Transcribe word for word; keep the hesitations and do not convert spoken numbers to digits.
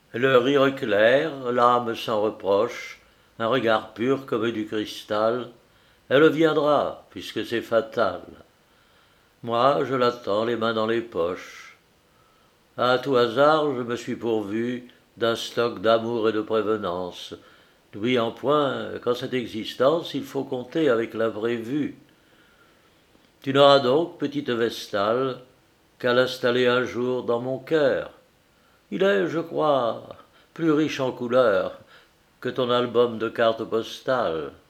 Le rire clair, l'âme sans reproche, un regard pur comme du cristal, elle viendra, puisque c'est fatal. Moi, je l'attends les mains dans les poches. À tout hasard, je me suis pourvu d'un stock d'amour et de prévenance, n'oubliant point qu'en cette existence, il faut compter avec l'imprévu. Tu n'auras donc, petite Vestale, qu'à l'installer un jour dans mon cœur. Il est, je crois, plus riche en couleurs que ton album de cartes postales.